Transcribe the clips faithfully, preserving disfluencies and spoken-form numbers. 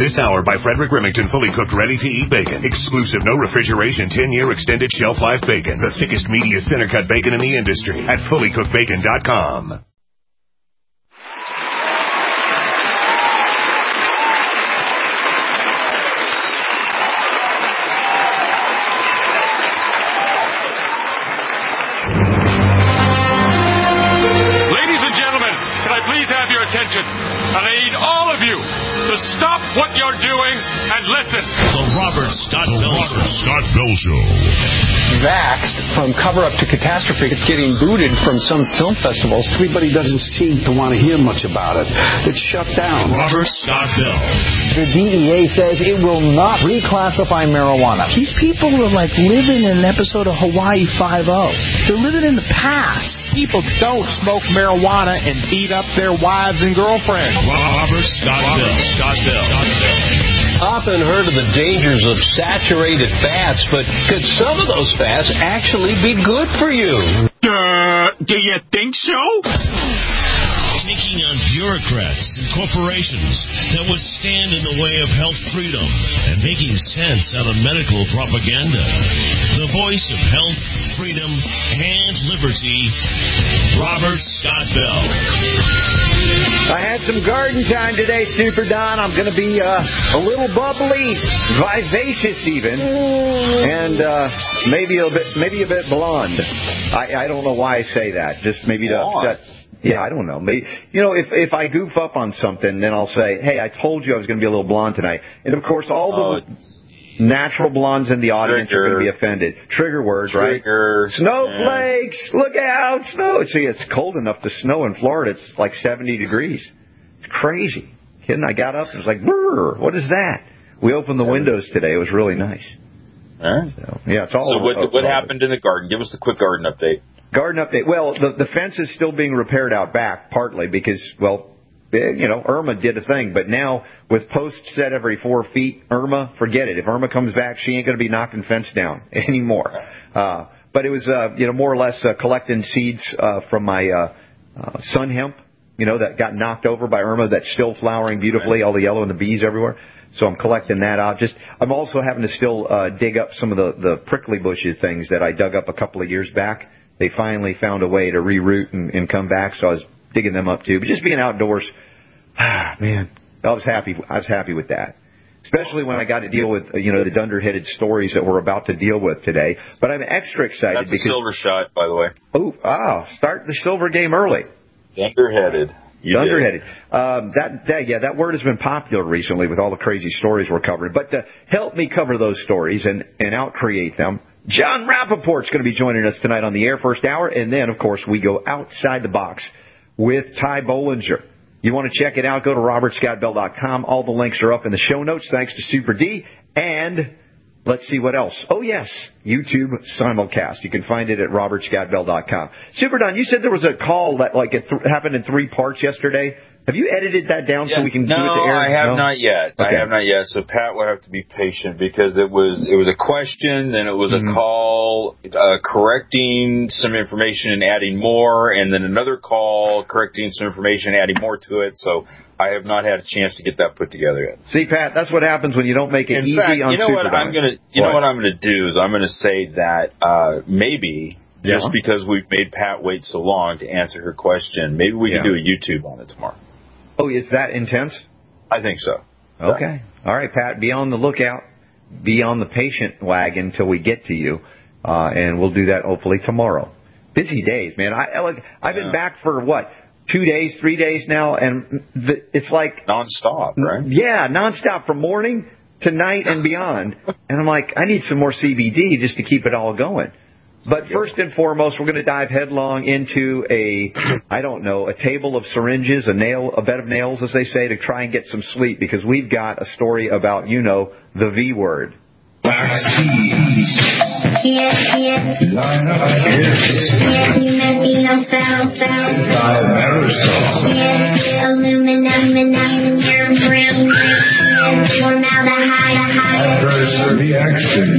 This hour by Frederick Remington, fully cooked, ready-to-eat bacon. Exclusive, no refrigeration, ten-year extended shelf life bacon. The thickest, meatiest, center-cut bacon in the industry at fully cooked bacon dot com. Ladies and gentlemen, can I please have your attention? And I need all of you to stop what you're doing and listen. The Robert Scott Bell Show. Scott Bell Show. Vaxxed from cover-up to catastrophe. It's getting booted from some film festivals. Everybody doesn't seem to want to hear much about it. It's shut down. Robert Scott Bell. The D E A says it will not reclassify marijuana. These people are like living in an episode of Hawaii Five-O. They're living in the past. People don't smoke marijuana and beat up their wives and girlfriends. Robert Scott Bell. Scott Bell. Often heard of the dangers of saturated fats, but could some of those fats actually be good for you? Uh, do you think so? Taking on bureaucrats and corporations that would stand in the way of health freedom and making sense out of medical propaganda. The voice of health, freedom, and liberty, Robert Scott Bell. I had some garden time today, Super Don. I'm going to be uh, a little bubbly, vivacious even, and uh, maybe a bit, maybe a bit blonde. I, I don't know why I say that. Just maybe to upset. Yeah, I don't know. Maybe, you know, if if I goof up on something, then I'll say, hey, I told you I was going to be a little blonde tonight. And, of course, all the oh, natural blondes in the audience trigger. are going to be offended. Trigger words, trigger. right? Snowflakes! Yeah. Look out! Snow! See, it's cold enough to snow in Florida. It's like seventy degrees. It's crazy. Kidding, I got up and it was like, brr, what is that? We opened the windows today. It was really nice. All right. So, yeah, it's all So over, what, what happened in the garden? Give us the quick garden update. Garden update. Well, the, the fence is still being repaired out back, partly because, well, you know, Irma did a thing. But now, with posts set every four feet, Irma, forget it. If Irma comes back, she ain't going to be knocking fence down anymore. Uh, but it was, uh, you know, more or less uh, collecting seeds uh, from my uh, uh, sun hemp, you know, that got knocked over by Irma that's still flowering beautifully, all the yellow and the bees everywhere. So I'm collecting that out. Just, I'm also having to still uh, dig up some of the, the prickly bushes things that I dug up a couple of years back. They finally found a way to reroot and, and come back, so I was digging them up too. But just being outdoors, ah, man, I was happy. I was happy with that, especially when I got to deal with, you know, the dunder-headed stories that we're about to deal with today. But I'm extra excited. That's because a silver shot, by the way. Oh, ah, start the silver game early. Dunder-headed. You Dunderheaded. Um, that, that, yeah, that word has been popular recently with all the crazy stories we're covering. But to help me cover those stories and, and out-create them, John Rappaport's going to be joining us tonight on the air first hour. And then, of course, we go outside the box with Ty Bollinger. You want to check it out, go to robert scott bell dot com. All the links are up in the show notes, thanks to Super D. And let's see what else. Oh, yes, YouTube simulcast. You can find it at robert scott bell dot com. Super Don, you said there was a call that like it th- happened in three parts yesterday. Have you edited that down yeah, so we can no, do it to air? I have no, not yet. Okay. I have not yet. So Pat will have to be patient because it was it was a question, then it was mm-hmm. a call uh, correcting some information and adding more, and then another call correcting some information, adding more to it. So I have not had a chance to get that put together yet. See, Pat, that's what happens when you don't make it In easy fact, on you know Super what Don. I'm gonna you what? know what I'm gonna do is I'm gonna say that uh, maybe. Yeah. Just because we've made Pat wait so long to answer her question, maybe we yeah. can do a YouTube on it tomorrow. Oh, is that intense? I think so. Okay. All right, Pat, be on the lookout. Be on the patient wagon till we get to you, uh, and we'll do that hopefully tomorrow. Busy days, man. I, I like, I've yeah. been back for, what, two days, three days now, and the, it's like... Nonstop, right? Yeah, nonstop from morning to night and beyond. And I'm like, I need some more C B D just to keep it all going. But first and foremost, we're going to dive headlong into a, I don't know, a table of syringes, a nail, a bed of nails, as they say, to try and get some sleep, because we've got a story about, you know, the V word. Vaccines. Yes, yes. Line up kids. Yes, you met me on foul, foul. Five aerosols. Yes, aluminum, aluminum, germ, germ, yes, formaldehyde, high. Adverse reaction.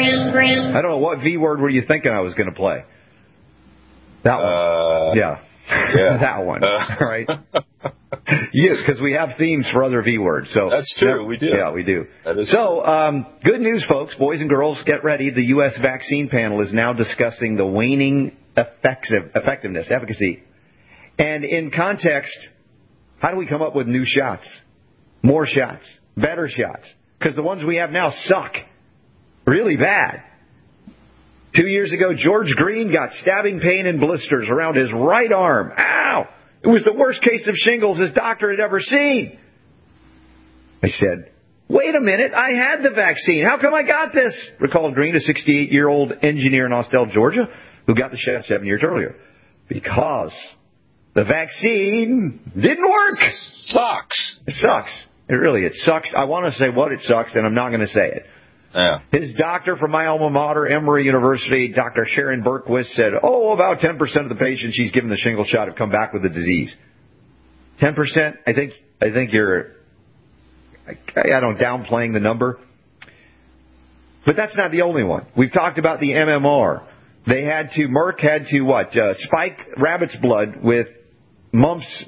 I don't know, what V word were you thinking I was going to play? That one. Uh, yeah. Yeah. that one, uh. right? Yes, because we have themes for other V words. So that's true. We do. Yeah, we do. That is so, um, good news, folks. Boys and girls, get ready. The U S vaccine panel is now discussing the waning effective, effectiveness, efficacy. And in context, how do we come up with new shots? More shots. Better shots. Because the ones we have now suck. Really bad. Two years ago, George Green got stabbing pain and blisters around his right arm. Ow! It was the worst case of shingles his doctor had ever seen. I said, wait a minute, I had the vaccine. How come I got this? Recalled Green, a sixty-eight-year-old engineer in Austell, Georgia, who got the shot seven years earlier. Because the vaccine didn't work. Sucks. It sucks. It really, it sucks. I want to say what it sucks, and I'm not going to say it. Yeah. His doctor from my alma mater, Emory University, Doctor Sharon Berquist, said, oh, about ten percent of the patients she's given the shingle shot have come back with the disease. ten percent? I think, I think you're, I, I don't downplaying the number. But that's not the only one. We've talked about the M M R. They had to, Merck had to what, uh, spike rabbit's blood with mumps,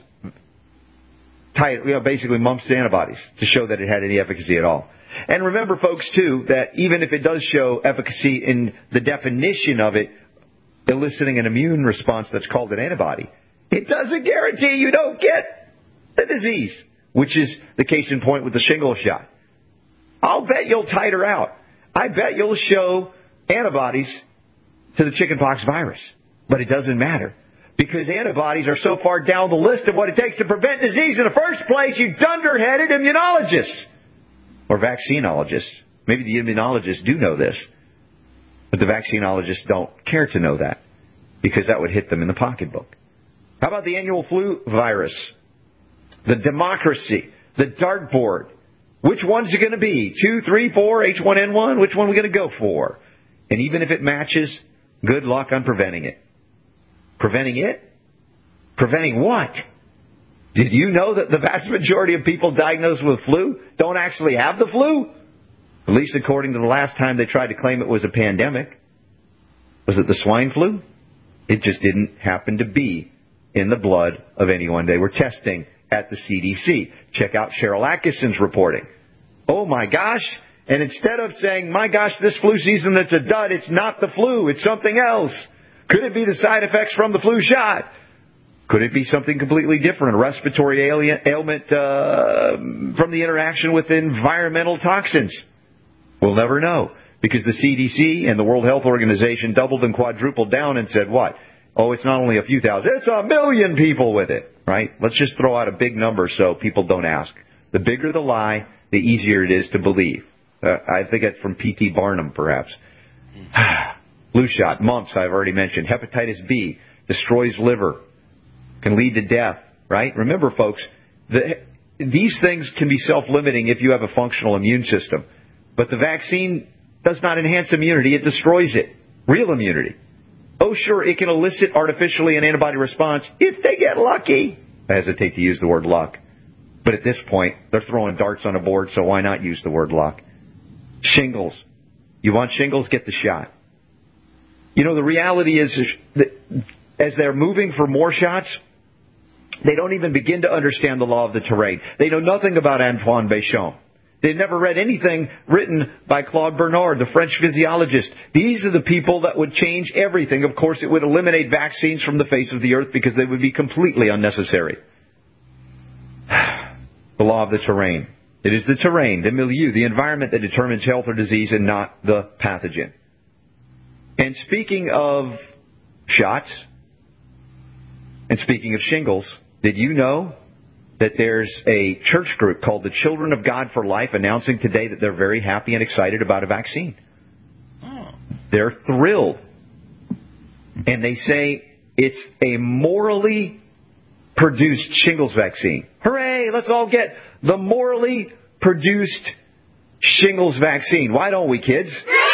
you know, basically mumps antibodies to show that it had any efficacy at all. And remember, folks, too, that even if it does show efficacy in the definition of it, eliciting an immune response that's called an antibody, it doesn't guarantee you don't get the disease, which is the case in point with the shingle shot. I'll bet you'll titer out. I bet you'll show antibodies to the chickenpox virus. But it doesn't matter, because antibodies are so far down the list of what it takes to prevent disease in the first place, you dunderheaded immunologists. Or vaccinologists. Maybe the immunologists do know this, but the vaccinologists don't care to know that, because that would hit them in the pocketbook. How about the annual flu virus? The democracy, the dartboard. Which one's it going to be? Two, three, four, H one N one? Which one are we going to go for? And even if it matches, good luck on preventing it. Preventing it? Preventing what? Did you know that the vast majority of people diagnosed with flu don't actually have the flu? At least according to the last time they tried to claim it was a pandemic. Was it the swine flu? It just didn't happen to be in the blood of anyone they were testing at the C D C. Check out Cheryl Atkinson's reporting. Oh my gosh. And instead of saying, my gosh, this flu season that's a dud, it's not the flu, it's something else. Could it be the side effects from the flu shot? Could it be something completely different, a respiratory ailment uh, from the interaction with environmental toxins? We'll never know, because the C D C and the World Health Organization doubled and quadrupled down and said, what? Oh, it's not only a few thousand, it's a million people with it, right? Let's just throw out a big number so people don't ask. The bigger the lie, the easier it is to believe. Uh, I think that's from P T Barnum, perhaps. Flu shot, mumps, I've already mentioned. Hepatitis B destroys liver. Can lead to death, right? Remember, folks, the, these things can be self-limiting if you have a functional immune system. But the vaccine does not enhance immunity. It destroys it. Real immunity. Oh, sure, it can elicit artificially an antibody response if they get lucky. I hesitate to use the word luck. But at this point, they're throwing darts on a board, so why not use the word luck? Shingles. You want shingles? Get the shot. You know, the reality is that as they're moving for more shots, they don't even begin to understand the law of the terrain. They know nothing about Antoine Béchamp. They've never read anything written by Claude Bernard, the French physiologist. These are the people that would change everything. Of course, it would eliminate vaccines from the face of the earth because they would be completely unnecessary. The law of the terrain. It is the terrain, the milieu, the environment that determines health or disease and not the pathogen. And speaking of shots, and speaking of shingles, did you know that there's a church group called the Children of God for Life announcing today that they're very happy and excited about a vaccine? Oh. They're thrilled. And they say it's a morally produced shingles vaccine. Hooray! Let's all get the morally produced shingles vaccine. Why don't we, kids?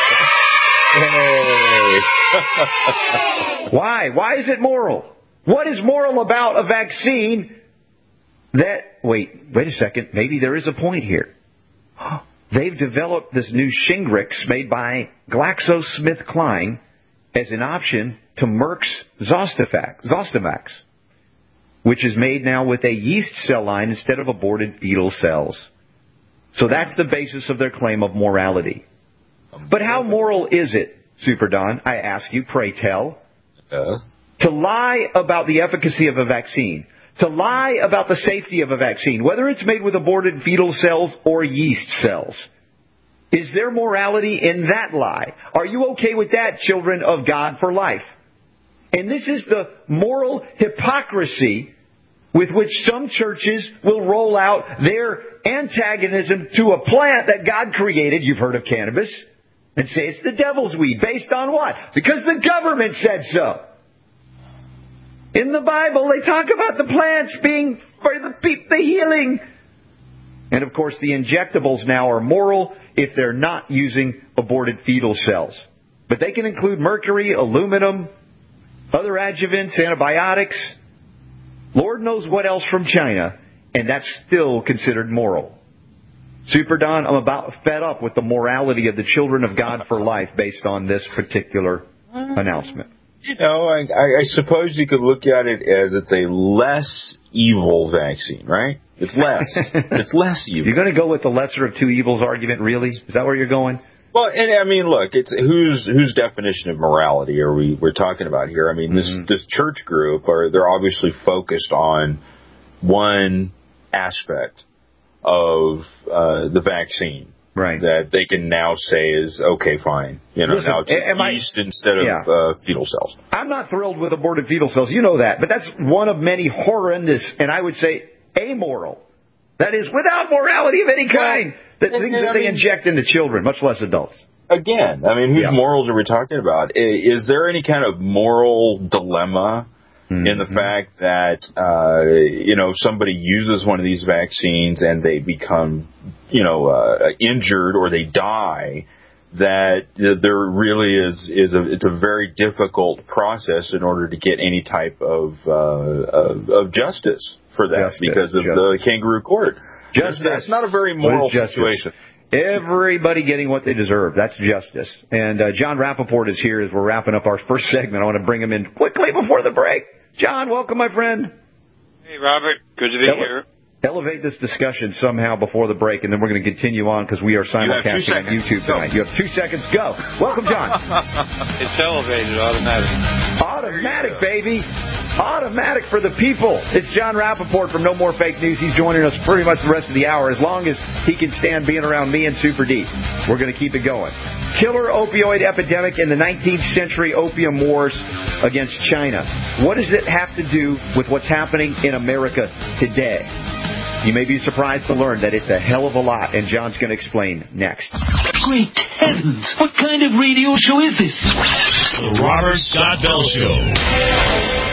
Hey. Why? Why is it moral? What is moral about a vaccine that... Wait, wait a second. Maybe there is a point here. They've developed this new Shingrix made by GlaxoSmithKline as an option to Merck's Zostavax. Zostavax. which is made now with a yeast cell line instead of aborted fetal cells. So that's the basis of their claim of morality. But how moral is it, Super Don, I ask you, pray tell, uh. to lie about the efficacy of a vaccine, to lie about the safety of a vaccine, whether it's made with aborted fetal cells or yeast cells? Is there morality in that lie? Are you okay with that, children of God for life? And this is the moral hypocrisy with which some churches will roll out their antagonism to a plant that God created. You've heard of cannabis. And say it's the devil's weed. Based on what? Because the government said so. In the Bible, they talk about the plants being for the, the healing. And of course, the injectables now are moral if they're not using aborted fetal cells. But they can include mercury, aluminum, other adjuvants, antibiotics, Lord knows what else from China, and that's still considered moral. Super Don, I'm about fed up with the morality of the children of God for life based on this particular announcement. You know, I, I suppose you could look at it as it's a less evil vaccine, right? It's less. It's less evil. You're going to go with the lesser of two evils argument, really? Is that where you're going? Well, and I mean, look, it's whose whose definition of morality are we we're talking about here? I mean, mm-hmm. this this church group are they're obviously focused on one aspect of uh, the vaccine, right? That they can now say is okay, fine. You know, Listen, now it's yeast I, instead of yeah. uh, fetal cells. I'm not thrilled with aborted fetal cells. You know that, but that's one of many horrendous, and I would say amoral. That is, without morality of any kind. The and, things and, that I they mean, inject into children, much less adults. Again, I mean, whose yeah. morals are we talking about? Is, is there any kind of moral dilemma mm-hmm. in the fact that, uh, you know, somebody uses one of these vaccines and they become, you know, uh, injured or they die, that there really is, is a, it's a very difficult process in order to get any type of, uh, of, of justice for that justice, because of justice. the kangaroo court. Justice. That's not a very moral situation. Everybody getting what they deserve. That's justice. And uh, John Rappaport is here as we're wrapping up our first segment. I want to bring him in quickly before the break. John, welcome, my friend. Hey, Robert. Good to be Ele- here. Elevate this discussion somehow before the break, and then we're going to continue on because we are simulcasting on YouTube tonight. You have two seconds. Go. Welcome, John. It's elevated automatic. Automatic, baby. Automatic for the people. It's John Rappaport from No More Fake News. He's joining us pretty much the rest of the hour, as long as he can stand being around me and Super D. We're going to keep it going. Killer opioid epidemic in the nineteenth century opium wars against China. What does it have to do with what's happening in America today? You may be surprised to learn that it's a hell of a lot, and John's going to explain next. Great heavens! What kind of radio show is this? The Robert Scott Bell Show.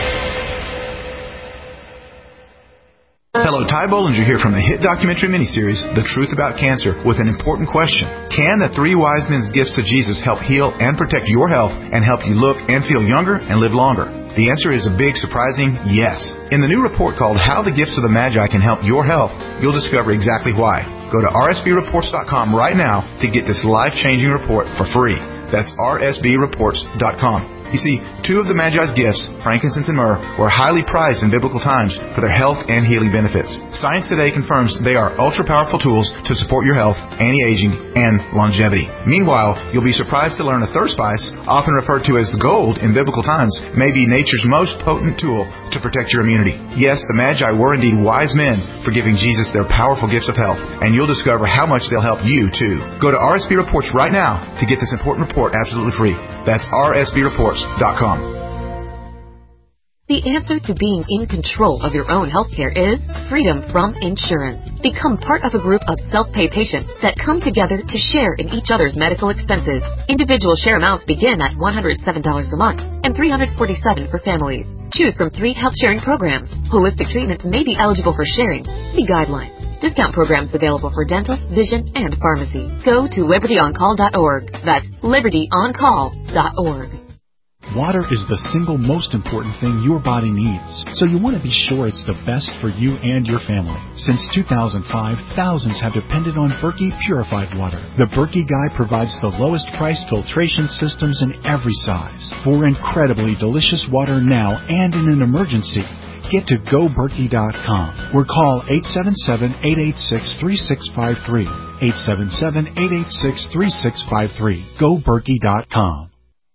Hello, Ty Bollinger here from the hit documentary miniseries, The Truth About Cancer, with an important question. Can the three wise men's gifts to Jesus help heal and protect your health and help you look and feel younger and live longer? The answer is a big, surprising yes. In the new report called How the Gifts of the Magi Can Help Your Health, you'll discover exactly why. Go to R S B reports dot com right now to get this life-changing report for free. That's R S B reports dot com. You see, two of the Magi's gifts, frankincense and myrrh, were highly prized in biblical times for their health and healing benefits. Science today confirms they are ultra-powerful tools to support your health, anti-aging, and longevity. Meanwhile, you'll be surprised to learn a third spice, often referred to as gold in biblical times, may be nature's most potent tool to protect your immunity. Yes, the Magi were indeed wise men for giving Jesus their powerful gifts of health, and you'll discover how much they'll help you, too. Go to R S B Reports right now to get this important report absolutely free. That's R S B reports dot com. The answer to being in control of your own healthcare is freedom from insurance. Become part of a group of self-pay patients that come together to share in each other's medical expenses. Individual share amounts begin at one hundred seven dollars a month and three hundred forty-seven dollars for families. Choose from three health sharing programs. Holistic treatments may be eligible for sharing. See guidelines. Discount programs available for dental, vision, and pharmacy. Go to liberty on call dot org. That's liberty on call dot org. Water is the single most important thing your body needs, so you want to be sure it's the best for you and your family. Since two thousand five, thousands have depended on Berkey Purified Water. The Berkey Guy provides the lowest price filtration systems in every size for incredibly delicious water now and in an emergency. get to go berkey dot com or call eight seven seven, eight eight six, three six five three. eight seven seven, eight eight six, three six five three. go berkey dot com.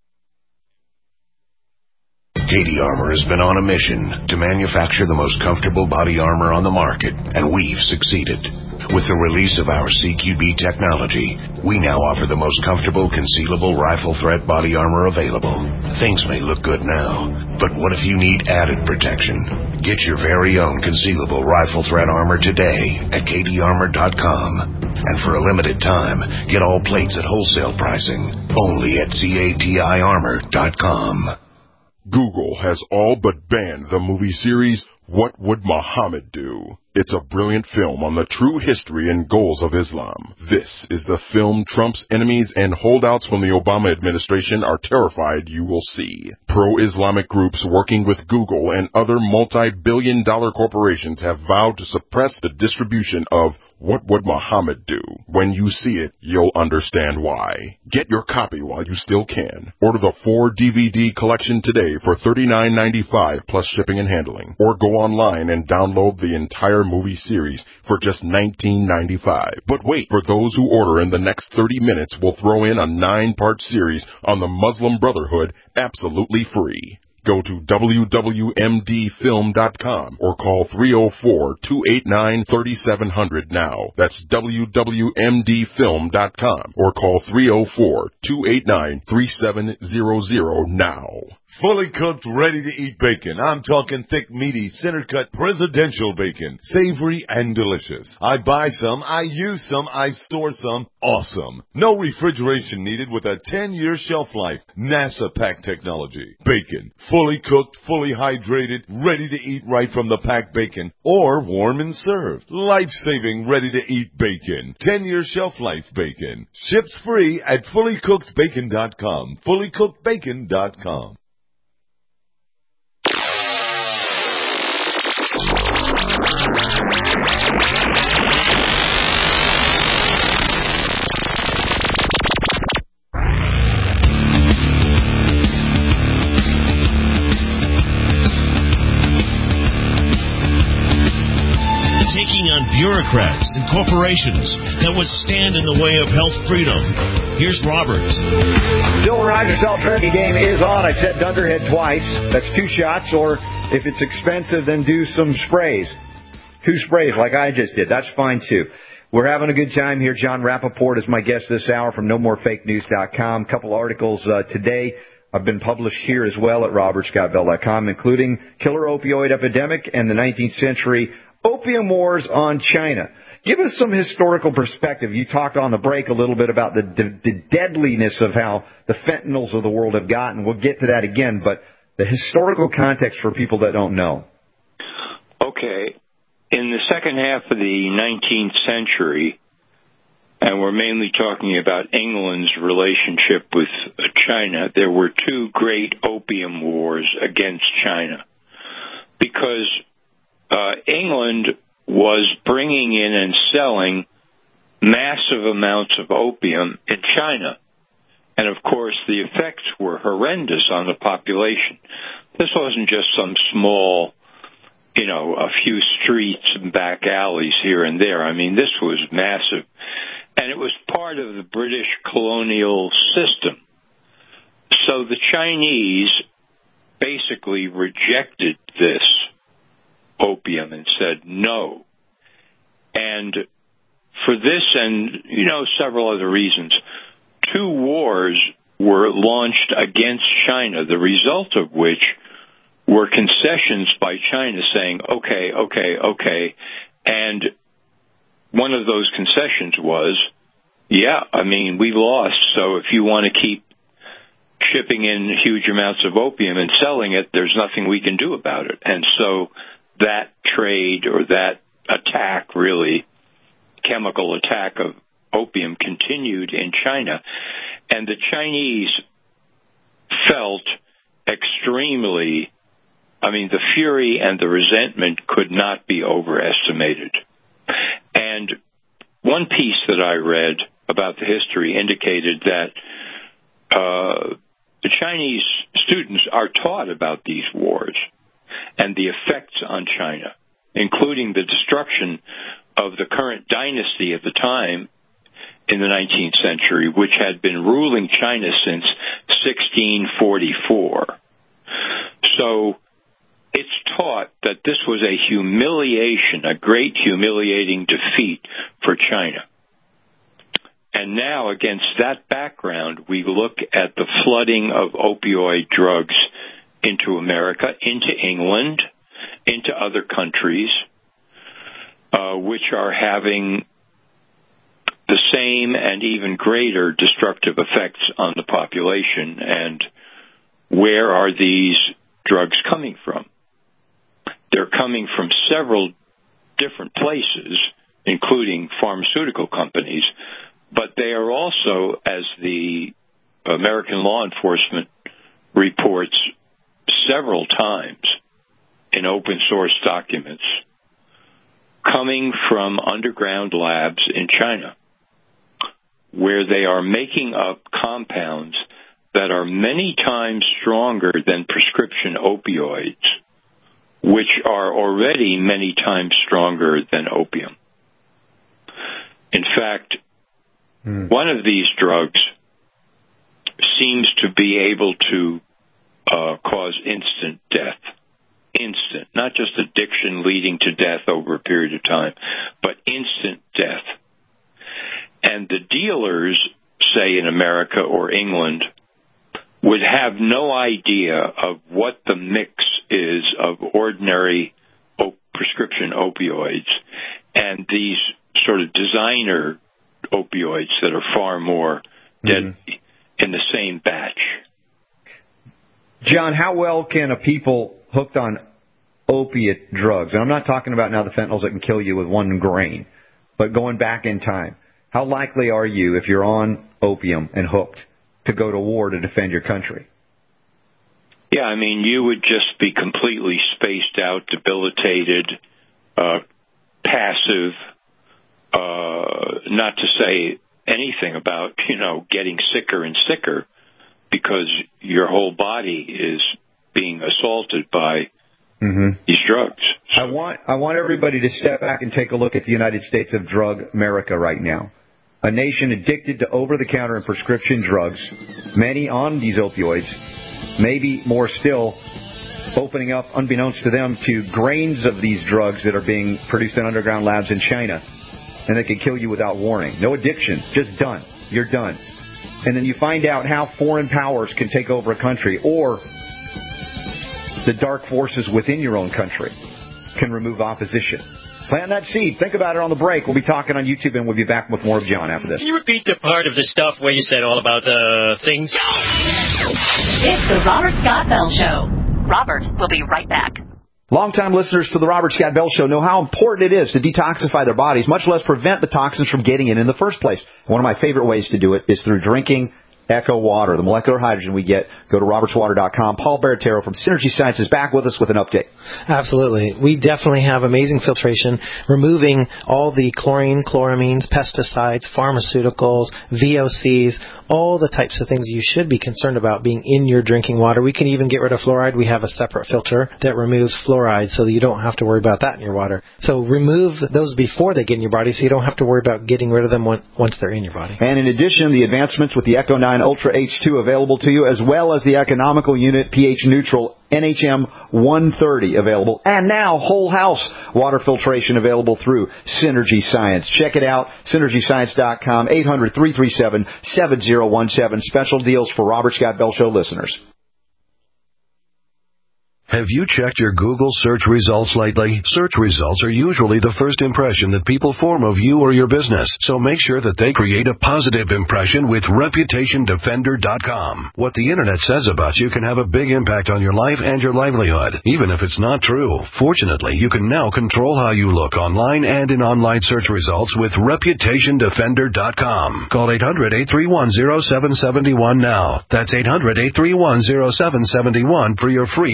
Katie Armor has been on a mission to manufacture the most comfortable body armor on the market, and we've succeeded. With the release of our C Q B technology, we now offer the most comfortable concealable rifle threat body armor available. Things may look good now, but what if you need added protection? Get your very own concealable rifle threat armor today at katie armor dot com. And for a limited time, get all plates at wholesale pricing only at cati armor dot com. Google has all but banned the movie series What Would Muhammad Do? It's a brilliant film on the true history and goals of Islam. This is the film Trump's enemies and holdouts from the Obama administration are terrified you will see. Pro-Islamic groups working with Google and other multi-billion dollar corporations have vowed to suppress the distribution of What Would Muhammad Do? When you see it, you'll understand why. Get your copy while you still can. Order the four D V D collection today for thirty-nine ninety-five plus shipping and handling. Or go online and download the entire movie series for just nineteen ninety-five. But wait, for those who order in the next thirty minutes, we'll throw in a nine-part series on the Muslim Brotherhood absolutely free. Go to w w m d film dot com or call three oh four, two eight nine, three seven zero zero now. That's w w m d film dot com or call three oh four, two eight nine, three seven zero zero now. Fully cooked, ready-to-eat bacon. I'm talking thick, meaty, center-cut presidential bacon. Savory and delicious. I buy some, I use some, I store some. Awesome. No refrigeration needed with a ten-year shelf life. NASA packed technology. Bacon. Fully cooked, fully hydrated, ready to eat right from the packed bacon. Or warm and served. Life-saving, ready-to-eat bacon. ten-year shelf life bacon. Ships free at fully cooked bacon dot com. fully cooked bacon dot com. Taking on bureaucrats and corporations that would stand in the way of health freedom. Here's Robert. Silver Rider Self-Turkey game is on. I said Dunderhead twice. That's two shots, or if it's expensive, then do some sprays. Two sprays like I just did. That's fine, too. We're having a good time here. John Rappaport is my guest this hour from no more fake news dot com. A couple articles uh, today have been published here as well at robert scott bell dot com, including Killer Opioid Epidemic and the nineteenth century Opium Wars on China. Give us some historical perspective. You talked on the break a little bit about the, the, the deadliness of how the fentanyls of the world have gotten. We'll get to that again, but the historical context for people that don't know. Okay. In the second half of the nineteenth century, and we're mainly talking about England's relationship with China, there were two great opium wars against China. Because uh, England was bringing in and selling massive amounts of opium in China. And, of course, the effects were horrendous on the population. This wasn't just some small, you know, a few streets and back alleys here and there. I mean, this was massive. And it was part of the British colonial system. So the Chinese basically rejected this opium and said no. And for this and, you know, several other reasons, two wars were launched against China, the result of which were concessions by China saying, okay, okay, okay. And one of those concessions was, yeah, I mean, we lost, so if you want to keep shipping in huge amounts of opium and selling it, there's nothing we can do about it. And so that trade or that attack, really, chemical attack of opium continued in China. And the Chinese felt extremely, I mean, the fury and the resentment could not be overestimated. And one piece that I read about the history indicated that uh, the Chinese students are taught about these wars. and the effects on China, including the destruction of the current dynasty at the time in the nineteenth century, which had been ruling China since sixteen forty-four. So it's taught that this was a humiliation, a great humiliating defeat for China. And now, against that background, we look at the flooding of opioid drugs into America, into England, into other countries, uh, which are having the same and even greater destructive effects on the population. And where are these drugs coming from? They're coming from several different places, including pharmaceutical companies, but they are also, as the American law enforcement reports several times in open source documents, coming from underground labs in China, where they are making up compounds that are many times stronger than prescription opioids, which are already many times stronger than opium. In fact, mm. one of these drugs seems to be able to uh, cause instant death. Instant, not just addiction leading to death over a period of time, but instant death. And the dealers, say in America or England, would have no idea of what the mix is of ordinary op- prescription opioids and these sort of designer opioids that are far more deadly mm-hmm. in the same batch. John, how well can a people hooked on opiate drugs, and I'm not talking about now the fentanyls that can kill you with one grain, but going back in time, how likely are you, if you're on opium and hooked, to go to war to defend your country? Yeah, I mean, you would just be completely spaced out, debilitated, uh, passive, uh, not to say anything about, you know, getting sicker and sicker because your whole body is being assaulted by mm-hmm. these drugs. So. I want I want everybody to step back and take a look at the United States of Drug America right now. A nation addicted to over-the-counter and prescription drugs, many on these opioids, maybe more still, opening up, unbeknownst to them, to grains of these drugs that are being produced in underground labs in China, and they can kill you without warning. No addiction, just done. You're done. And then you find out how foreign powers can take over a country, or the dark forces within your own country can remove opposition. Plant that seed. Think about it on the break. We'll be talking on YouTube, and we'll be back with more of John after this. Can you repeat the part of the stuff where you said all about the uh, things? It's the Robert Scott Bell Show. Robert will be right back. Longtime listeners to the Robert Scott Bell Show know how important it is to detoxify their bodies, much less prevent the toxins from getting in in the first place. One of my favorite ways to do it is through drinking Echo Water, the molecular hydrogen we get. Go to roberts water dot com. Paul Baratero from Synergy Science is back with us with an update. Absolutely. We definitely have amazing filtration, removing all the chlorine, chloramines, pesticides, pharmaceuticals, V O Cs, all the types of things you should be concerned about being in your drinking water. We can even get rid of fluoride. We have a separate filter that removes fluoride so that you don't have to worry about that in your water. So remove those before they get in your body so you don't have to worry about getting rid of them once they're in your body. And in addition, the advancements with the Echo nine Ultra H two available to you, as well as the economical unit pH neutral N H M one thirty available, and now whole house water filtration available through Synergy Science. Check it out, synergy science dot com, eight hundred, three three seven, seven zero one seven. Special deals for Robert Scott Bell Show listeners. Have you checked your Google search results lately? Search results are usually the first impression that people form of you or your business, so make sure that they create a positive impression with reputation defender dot com. What the Internet says about you can have a big impact on your life and your livelihood, even if it's not true. Fortunately, you can now control how you look online and in online search results with reputation defender dot com. Call eight hundred, eight three one, zero seven seven one now. That's eight hundred, eight three one, zero seven seven one for your free reputation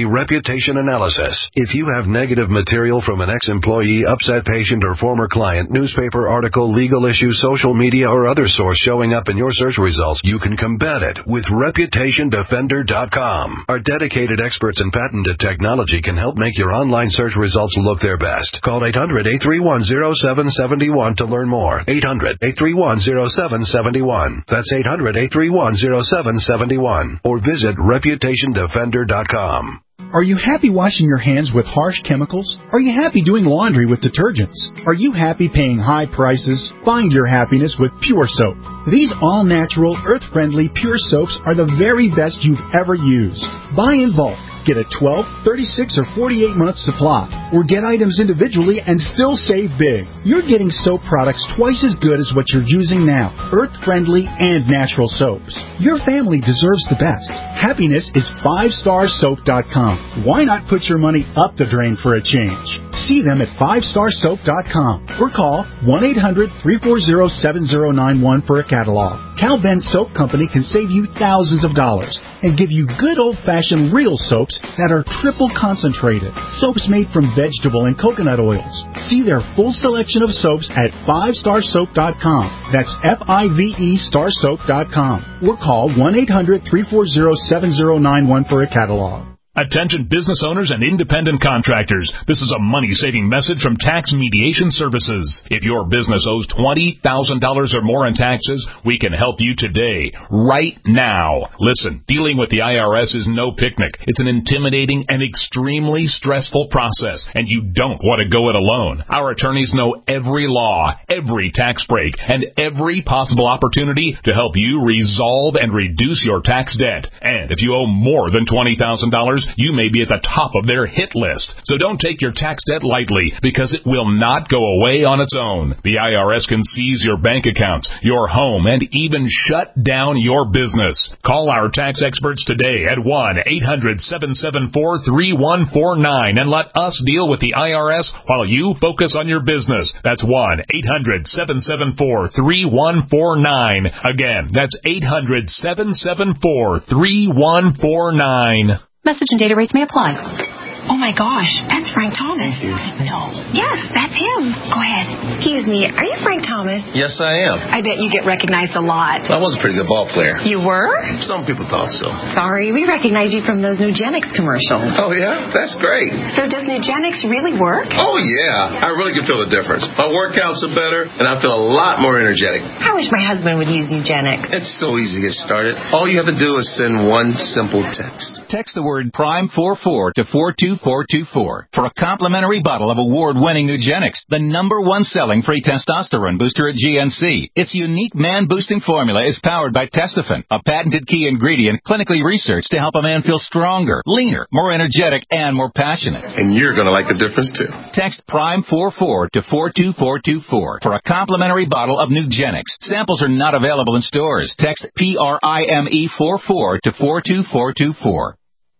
reputation analysis. If you have negative material from an ex-employee, upset patient, or former client, newspaper article, legal issue, social media, or other source showing up in your search results, you can combat it with reputation defender dot com. Our dedicated experts in patented technology can help make your online search results look their best. Call eight hundred, eight three one, zero seven seven one to learn more. eight hundred, eight three one, zero seven seven one. That's eight hundred, eight three one, zero seven seven one. Or visit reputation defender dot com. Are you happy washing your hands with harsh chemicals? Are you happy doing laundry with detergents? Are you happy paying high prices? Find your happiness with Pure Soap. These all-natural, earth-friendly Pure Soaps are the very best you've ever used. Buy in bulk. Get a twelve, thirty-six, or forty-eight month supply, or get items individually and still save big. You're getting soap products twice as good as what you're using now, earth-friendly and natural soaps. Your family deserves the best. Happiness is five star soap dot com. Why not put your money up the drain for a change? See them at five star soap dot com or call one eight hundred, three four zero, seven zero nine one for a catalog. Cal Ben Soap Company can save you thousands of dollars and give you good old-fashioned real soaps that are triple concentrated. Soaps made from vegetable and coconut oils. See their full selection of soaps at five star soap dot com. That's F I V E star soap dot com. Or call one eight hundred, three four zero, seven zero nine one for a catalog. Attention business owners and independent contractors. This is a money-saving message from Tax Mediation Services. If your business owes twenty thousand dollars or more in taxes, we can help you today, right now. Listen, dealing with the I R S is no picnic. It's an intimidating and extremely stressful process, and you don't want to go it alone. Our attorneys know every law, every tax break, and every possible opportunity to help you resolve and reduce your tax debt. And if you owe more than twenty thousand dollars, you may be at the top of their hit list. So don't take your tax debt lightly, because it will not go away on its own. The I R S can seize your bank accounts, your home, and even shut down your business. Call our tax experts today at one eight hundred, seven seven four, three one four nine and let us deal with the I R S while you focus on your business. That's one eight hundred, seven seven four, three one four nine. Again, that's eight hundred, seven seven four, three one four nine. Message and data rates may apply. Oh my gosh, that's Frank Thomas. No. Yes, that's him. Go ahead. Excuse me, are you Frank Thomas? Yes, I am. I bet you get recognized a lot. I was a pretty good ball player. You were? Some people thought so. Sorry, we recognize you from those Nugenics commercials. Oh, yeah? That's great. So does Nugenics really work? Oh, yeah. I really can feel the difference. My workouts are better, and I feel a lot more energetic. I wish my husband would use Nugenics. It's so easy to get started. All you have to do is send one simple text. Text the word Prime forty-four to four two four two four for a complimentary bottle of award-winning Nugenics, the number one selling free testosterone booster at G N C. Its unique man-boosting formula is powered by Testofen, a patented key ingredient clinically researched to help a man feel stronger, leaner, more energetic, and more passionate. And you're going to like the difference, too. Text Prime forty-four to four two four two four for a complimentary bottle of Nugenics. Samples are not available in stores. Text P R I M E forty-four to four two four two four.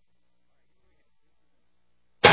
The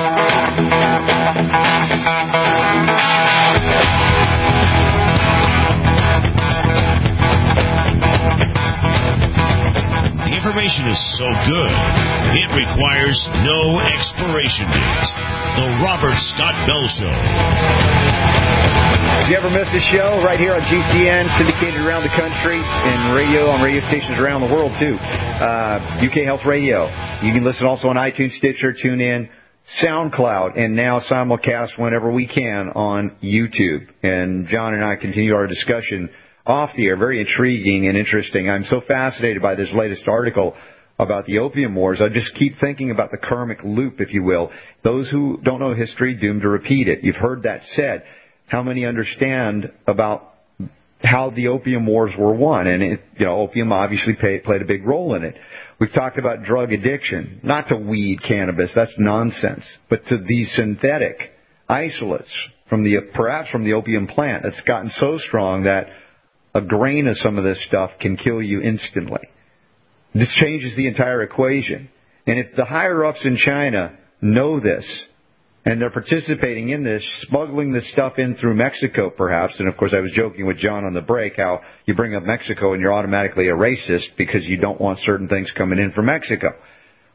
information is so good, it requires no expiration date. The Robert Scott Bell Show. If you ever miss a show, right here on G C N, syndicated around the country, and radio on radio stations around the world, too. Uh, U K Health Radio. You can listen also on iTunes, Stitcher, TuneIn, SoundCloud, and now simulcast whenever we can on YouTube. And John and I continue our discussion off the air. Very intriguing and interesting. I'm so fascinated by this latest article about the opium wars. I just keep thinking about the karmic loop, if you will. Those who don't know history, doomed to repeat it. You've heard that said. How many understand about how the opium wars were won? And, it, you know, opium obviously pay, played a big role in it. We've talked about drug addiction, not to weed, cannabis, that's nonsense, but to these synthetic isolates from the, perhaps from the opium plant that's gotten so strong that a grain of some of this stuff can kill you instantly. This changes the entire equation. And if the higher-ups in China know this, and they're participating in this, smuggling this stuff in through Mexico, perhaps. And, of course, I was joking with John on the break how you bring up Mexico and you're automatically a racist because you don't want certain things coming in from Mexico.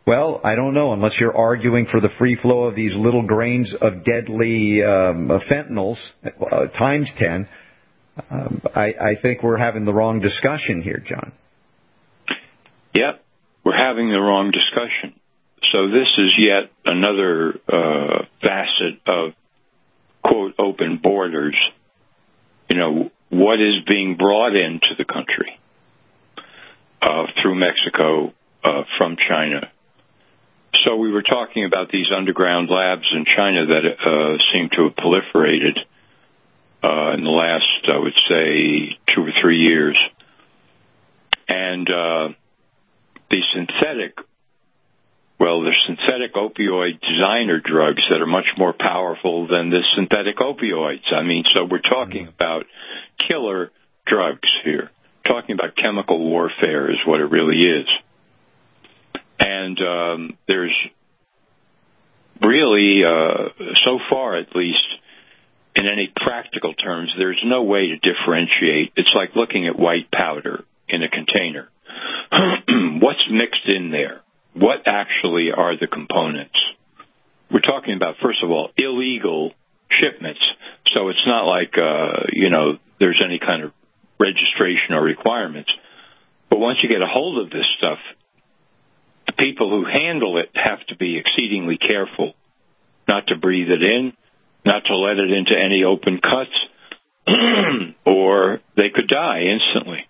Well, I don't know, unless you're arguing for the free flow of these little grains of deadly um, fentanyls uh, times ten. Um, I, I think we're having the wrong discussion here, John. Yep, we're having the wrong discussion. So this is yet another uh, facet of, quote, open borders. You know, what is being brought into the country uh, through Mexico uh, from China. So we were talking about these underground labs in China that uh, seem to have proliferated uh, in the last, I would say, two or three years. And uh, the synthetic, well, the synthetic opioid designer drugs that are much more powerful than the synthetic opioids. I mean, so we're talking about killer drugs here. Talking about chemical warfare is what it really is. And um, there's really, uh, so far at least, in any practical terms, there's no way to differentiate. It's like looking at white powder in a container. What's mixed in there? What actually are the components? We're talking about, first of all, illegal shipments. So it's not like, uh, you know, there's any kind of registration or requirements. But once you get a hold of this stuff, the people who handle it have to be exceedingly careful not to breathe it in, not to let it into any open cuts, or they could die instantly.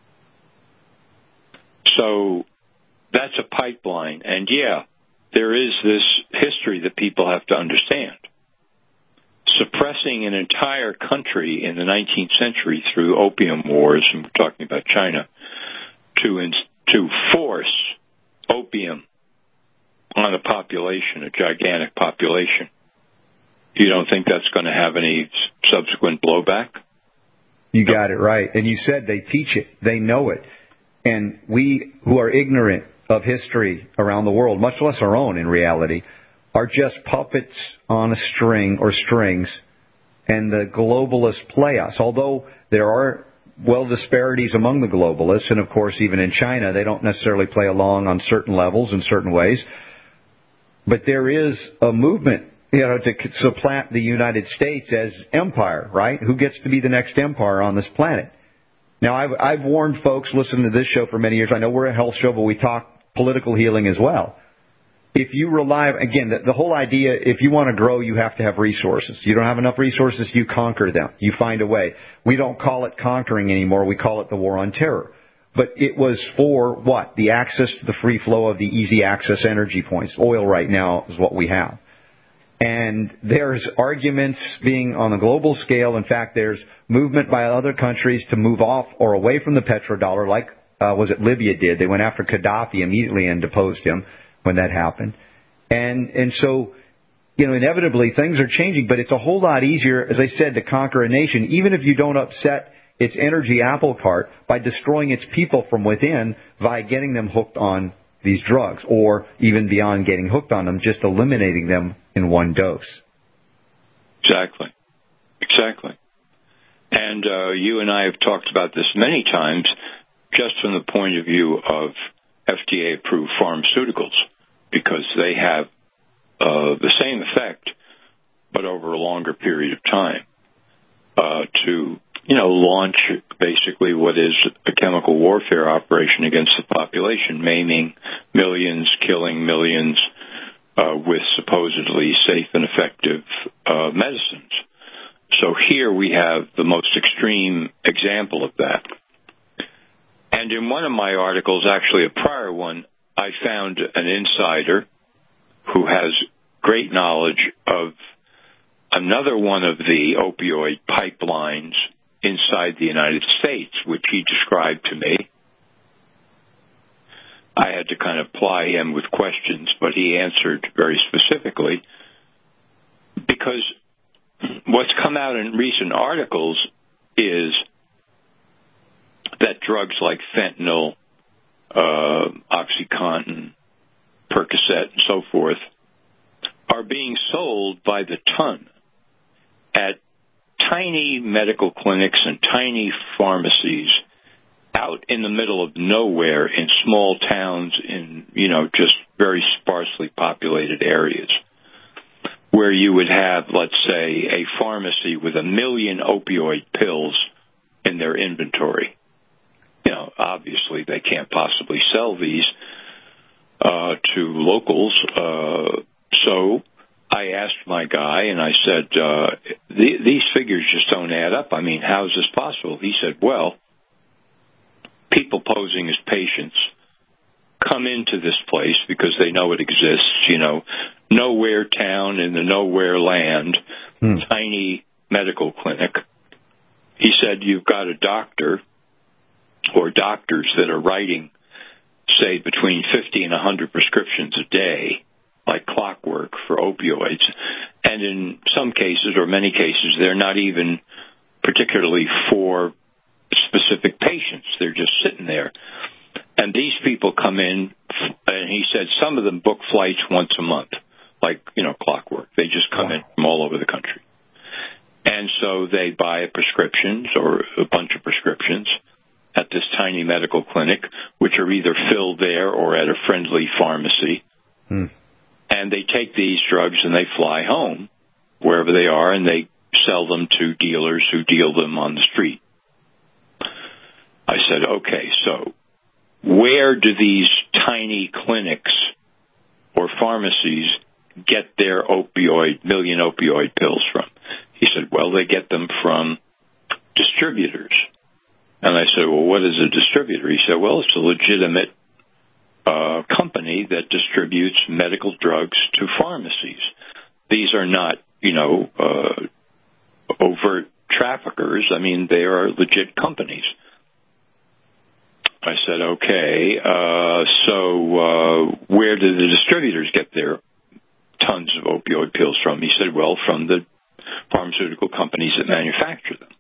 So that's a pipeline. And, yeah, there is this history that people have to understand. Suppressing an entire country in the nineteenth century through opium wars, and we're talking about China, to in, to force opium on a population, a gigantic population. You don't think that's going to have any subsequent blowback? You got it right. And you said they teach it. They know it. And we who are ignorant of history around the world, much less our own in reality, are just puppets on a string or strings, and the globalists play us. Although there are, well, disparities among the globalists, and of course even in China, they don't necessarily play along on certain levels in certain ways. But there is a movement, you know, to supplant the United States as empire, right? Who gets to be the next empire on this planet? Now, I've, I've warned folks listening to this show for many years. I know we're a health show, but we talk political healing as well. If you rely, again, the, the whole idea, if you want to grow, you have to have resources. You don't have enough resources, you conquer them. You find a way. We don't call it conquering anymore. We call it the war on terror. But it was for what? The access to the free flow of the easy access energy points. Oil right now is what we have. And there's arguments being on the global scale. In fact, there's movement by other countries to move off or away from the petrodollar, like, uh, was it Libya did. They went after Gaddafi immediately and deposed him when that happened. And and so, you know, inevitably things are changing, but it's a whole lot easier, as I said, to conquer a nation, even if you don't upset its energy apple cart by destroying its people from within by getting them hooked on these drugs, or even beyond getting hooked on them, just eliminating them in one dose. Exactly. Exactly. And uh, you and I have talked about this many times, just from the point of view of F D A-approved pharmaceuticals, because they have uh, the same effect, but over a longer period of time, uh, to, you know, launch basically what is a chemical warfare operation against the population, maiming millions, killing millions uh, with supposedly safe and effective uh, medicines. So here we have the most extreme example of that. And in one of my articles, actually a prior one, I found an insider who has great knowledge of another one of the opioid pipelines inside the United States, which he described to me. I had to kind of ply him with questions, but he answered very specifically, because what's come out in recent articles is that drugs like fentanyl, uh, OxyContin, Percocet, and so forth are being sold by the ton at tiny medical clinics and tiny pharmacies out in the middle of nowhere in small towns in, you know, just very sparsely populated areas, where you would have, let's say, a pharmacy with a million opioid pills in their inventory. You know, obviously they can't possibly sell these uh, to locals. Uh, so I asked my guy, and I said, uh, th- these figures just don't add up. I mean, how is this possible? He said, well, people posing as patients come into this place because they know it exists, you know, nowhere town in the nowhere land, hmm. tiny medical clinic. He said, you've got a doctor or doctors that are writing, say, between fifty and one hundred prescriptions a day, like clockwork, for opioids. And in some cases, or many cases, they're not even particularly for specific patients. They're just sitting there. And these people come in, and he said some of them book flights once a month, like, you know, clockwork. They just come wow. in from all over the country. And so they buy prescriptions or a bunch of prescriptions at this tiny medical clinic, which are either filled there or at a friendly pharmacy. Hmm. And they take these drugs and they fly home, wherever they are, and they sell them to dealers who deal them on the street. I said, okay, so where do these tiny clinics or pharmacies get their opioid, million opioid pills from? He said, well, they get them from distributors. And I said, well, what is a distributor? He said, well, it's a legitimate uh, company that distributes medical drugs to pharmacies. These are not, you know, uh, overt traffickers. I mean, they are legit companies. I said, okay, uh, so uh, where do the distributors get their tons of opioid pills from? He said, well, from the pharmaceutical companies that manufacture them.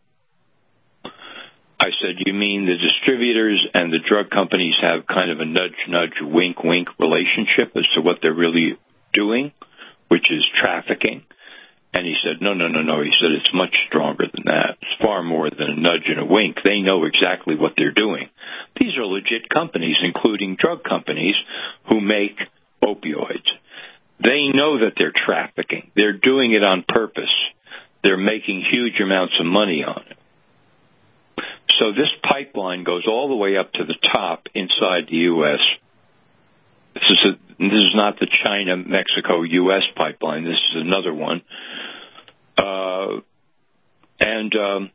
I said, you mean the distributors and the drug companies have kind of a nudge-nudge, wink-wink relationship as to what they're really doing, which is trafficking? And he said, no, no, no, no. He said, it's much stronger than that. It's far more than a nudge and a wink. They know exactly what they're doing. These are legit companies, including drug companies, who make opioids. They know that they're trafficking. They're doing it on purpose. They're making huge amounts of money on it. So this pipeline goes all the way up to the top inside the U S This is a, this is not the China-Mexico-U S pipeline. This is another one. Uh, and um,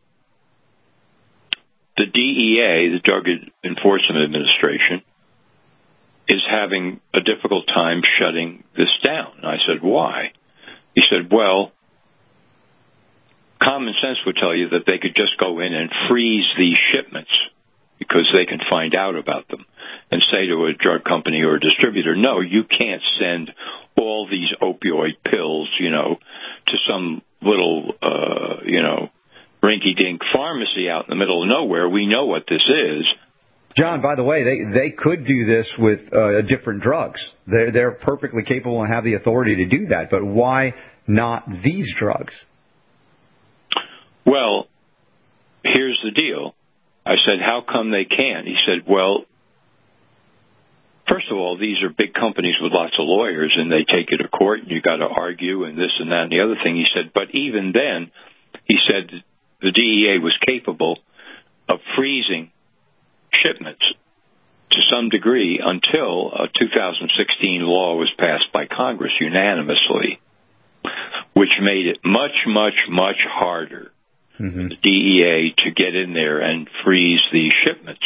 the D E A, the Drug Enforcement Administration, is having a difficult time shutting this down. And I said, why? He said, well, common sense would tell you that they could just go in and freeze these shipments because they can find out about them and say to a drug company or a distributor, no, you can't send all these opioid pills, you know, to some little, uh, you know, rinky-dink pharmacy out in the middle of nowhere. We know what this is. John, by the way, they they could do this with uh, different drugs. They're, they're perfectly capable and have the authority to do that. But why not these drugs? Well, here's the deal. I said, how come they can't? He said, well, first of all, these are big companies with lots of lawyers, and they take you to court, and you got to argue, and this and that and the other thing. He said, but even then, he said the D E A was capable of freezing shipments to some degree until a two thousand sixteen law was passed by Congress unanimously, which made it much, much, much harder mm-hmm. for the D E A to get in there and freeze these shipments.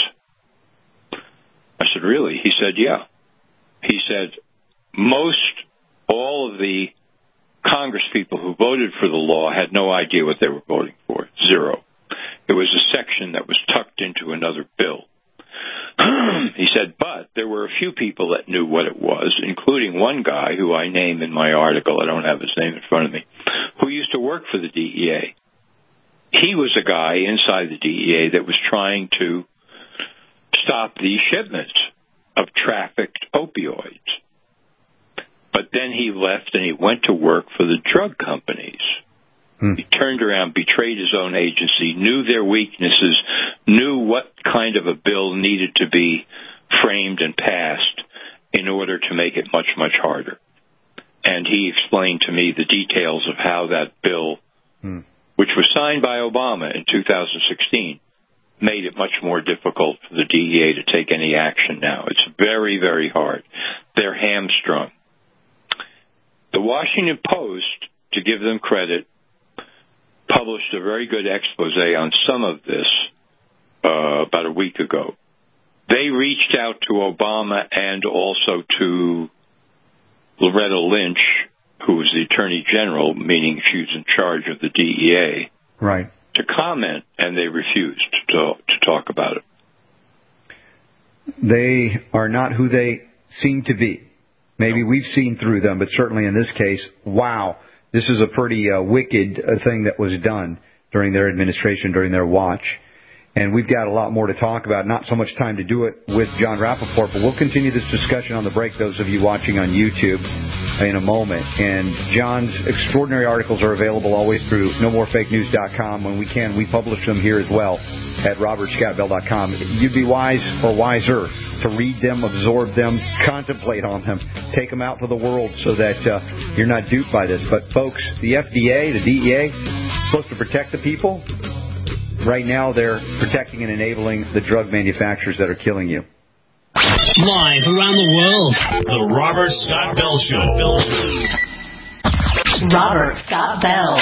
I said, really? He said, yeah. He said, most, all of the Congress people who voted for the law had no idea what they were voting for. Zero. It was a section that was tucked into another bill. He said, but there were a few people that knew what it was, including one guy who I name in my article, I don't have his name in front of me, who used to work for the D E A. He was a guy inside the D E A that was trying to stop these shipments of trafficked opioids. But then he left and he went to work for the drug companies. Hmm. He turned around, betrayed his own agency, knew their weaknesses, knew what kind of a bill needed to be framed and passed, in order to make it much, much harder. And he explained to me the details of how that bill, hmm. which was signed by Obama in two thousand sixteen, made it much more difficult for the D E A to take any action now. It's very, very hard. They're hamstrung. The Washington Post, to give them credit, published a very good expose on some of this uh, about a week ago. They reached out to Obama and also to Loretta Lynch, who was the Attorney General, meaning she was in charge of the D E A, right, to comment, and they refused to, to talk about it. They are not who they seem to be. Maybe we've seen through them, but certainly in this case, wow, this is a pretty uh, wicked uh, thing that was done during their administration, during their watch. And we've got a lot more to talk about. Not so much time to do it with John Rappaport, but we'll continue this discussion on the break, those of you watching on YouTube, in a moment. And John's extraordinary articles are available always through no more fake news dot com. When we can, we publish them here as well at robert scott bell dot com. You'd be wise or wiser to read them, absorb them, contemplate on them, take them out to the world so that uh, you're not duped by this. But, folks, the F D A, the D E A, supposed to protect the people. Right now, they're protecting and enabling the drug manufacturers that are killing you. Live around the world. The Robert Scott Bell Show. Robert Scott Bell.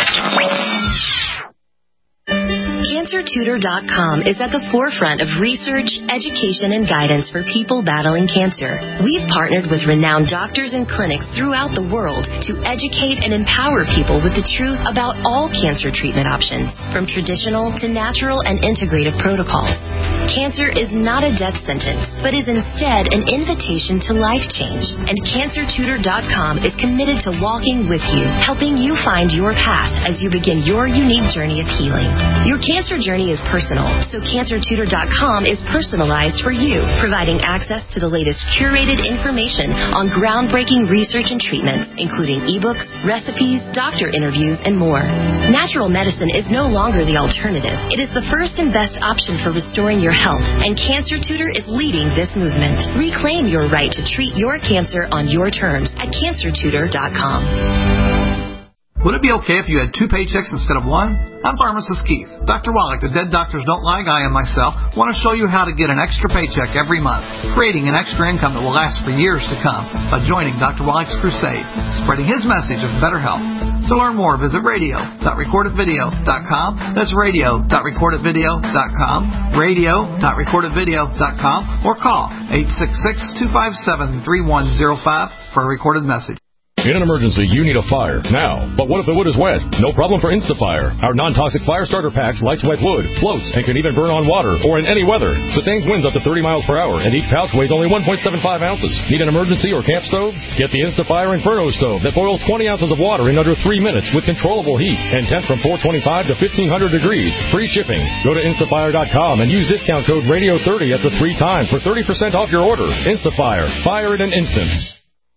Cancer Tutor dot com is at the forefront of research, education, and guidance for people battling cancer. We've partnered with renowned doctors and clinics throughout the world to educate and empower people with the truth about all cancer treatment options, from traditional to natural and integrative protocols. Cancer is not a death sentence, but is instead an invitation to life change. And Cancer Tutor dot com is committed to walking with you, helping you find your path as you begin your unique journey of healing. Your cancer journey is personal, so Cancer Tutor dot com is personalized for you, providing access to the latest curated information on groundbreaking research and treatments, including ebooks, recipes, doctor interviews, and more. Natural medicine is no longer the alternative. It is the first and best option for restoring your health, and Cancer Tutor is leading this movement. Reclaim your right to treat your cancer on your terms at Cancer Tutor dot com. Would it be okay if you had two paychecks instead of one? I'm Pharmacist Keith. Doctor Wallach, the Dead Doctors Don't Lie guy, and myself want to show you how to get an extra paycheck every month, creating an extra income that will last for years to come by joining Doctor Wallach's crusade, spreading his message of better health. To learn more, visit radio dot recorded video dot com. That's radio dot recorded video dot com, radio dot recorded video dot com, or call eight six six, two five seven, three one zero five for a recorded message. In an emergency, you need a fire now. But what if the wood is wet? No problem for InstaFire. Our non-toxic fire starter packs lights wet wood, floats, and can even burn on water or in any weather. Sustains winds up to thirty miles per hour, and each pouch weighs only one point seven five ounces. Need an emergency or camp stove? Get the InstaFire Inferno stove that boils twenty ounces of water in under three minutes with controllable heat and temps from four twenty-five to fifteen hundred degrees. Free shipping. Go to Instafire dot com and use discount code radio thirty at the three times for thirty percent off your order. Instafire. Fire in an instant.